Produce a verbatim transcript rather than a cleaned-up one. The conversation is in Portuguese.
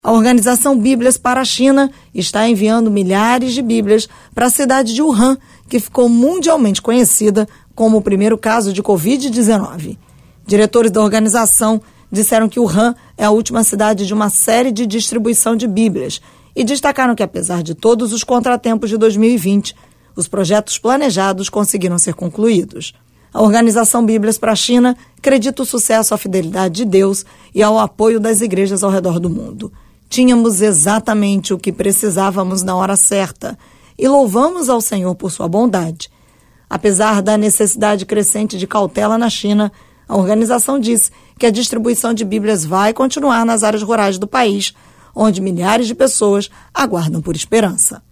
A organização Bíblias para a China está enviando milhares de Bíblias para a cidade de Wuhan, que ficou mundialmente conhecida como o primeiro caso de covid dezenove. Diretores da organização disseram que Wuhan é a última cidade de uma série de distribuição de Bíblias e destacaram que, apesar de todos os contratempos de dois mil e vinte, os projetos planejados conseguiram ser concluídos. A organização Bíblias para a China acredita o sucesso à fidelidade de Deus e ao apoio das igrejas ao redor do mundo. Tínhamos exatamente o que precisávamos na hora certa e louvamos ao Senhor por sua bondade. Apesar da necessidade crescente de cautela na China, a organização disse que a distribuição de Bíblias vai continuar nas áreas rurais do país, onde milhares de pessoas aguardam por esperança.